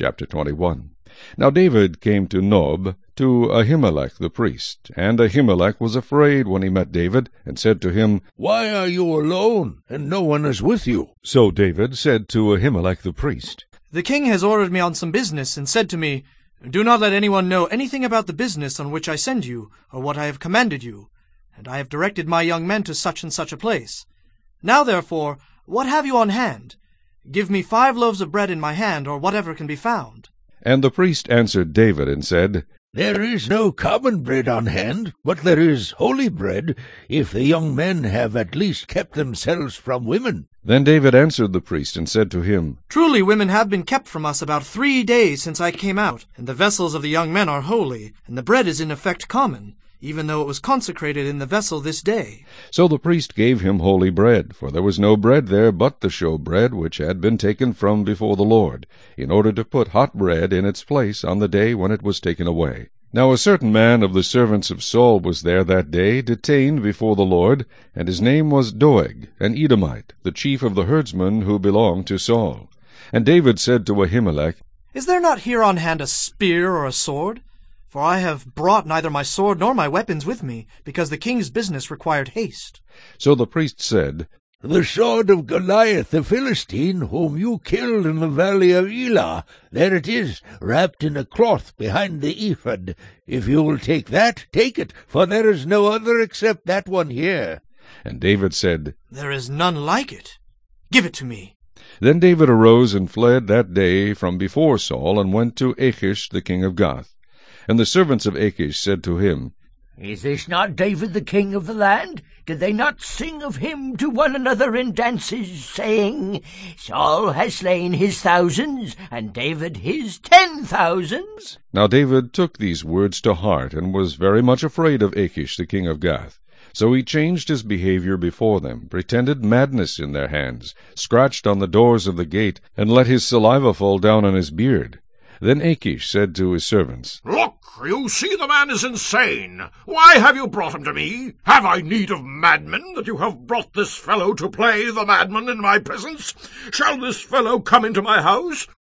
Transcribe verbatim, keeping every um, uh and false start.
Chapter twenty-one. Now David came to Nob, to Ahimelech the priest. And Ahimelech was afraid when he met David, and said to him, Why are you alone, and no one is with you? So David said to Ahimelech the priest, The king has ordered me on some business, and said to me, Do not let anyone know anything about the business on which I send you, or what I have commanded you. And I have directed my young men to such and such a place. Now therefore, what have you on hand? Give me five loaves of bread in my hand, or whatever can be found. And the priest answered David, and said, There is no common bread on hand, but there is holy bread, if the young men have at least kept themselves from women. Then David answered the priest, and said to him, Truly women have been kept from us about three days since I came out, and the vessels of the young men are holy, and the bread is in effect common, even though it was consecrated in the vessel this day. So the priest gave him holy bread, for there was no bread there but the showbread which had been taken from before the Lord, in order to put hot bread in its place on the day when it was taken away. Now a certain man of the servants of Saul was there that day, detained before the Lord, and his name was Doeg, an Edomite, the chief of the herdsmen who belonged to Saul. And David said to Ahimelech, Is there not here on hand a spear or a sword? For I have brought neither my sword nor my weapons with me, because the king's business required haste. So the priest said, The sword of Goliath the Philistine, whom you killed in the valley of Elah, there it is, wrapped in a cloth behind the ephod. If you will take that, take it, for there is no other except that one here. And David said, There is none like it. Give it to me. Then David arose and fled that day from before Saul, and went to Achish the king of Gath. And the servants of Achish said to him, Is this not David the king of the land? Did they not sing of him to one another in dances, saying, Saul has slain his thousands, and David his ten thousands? Now David took these words to heart, and was very much afraid of Achish the king of Gath. So he changed his behavior before them, pretended madness in their hands, scratched on the doors of the gate, and let his saliva fall down on his beard. Then Achish said to his servants, Look, you see the man is insane. Why have you brought him to me? Have I need of madmen, that you have brought this fellow to play the madman in my presence? Shall this fellow come into my house?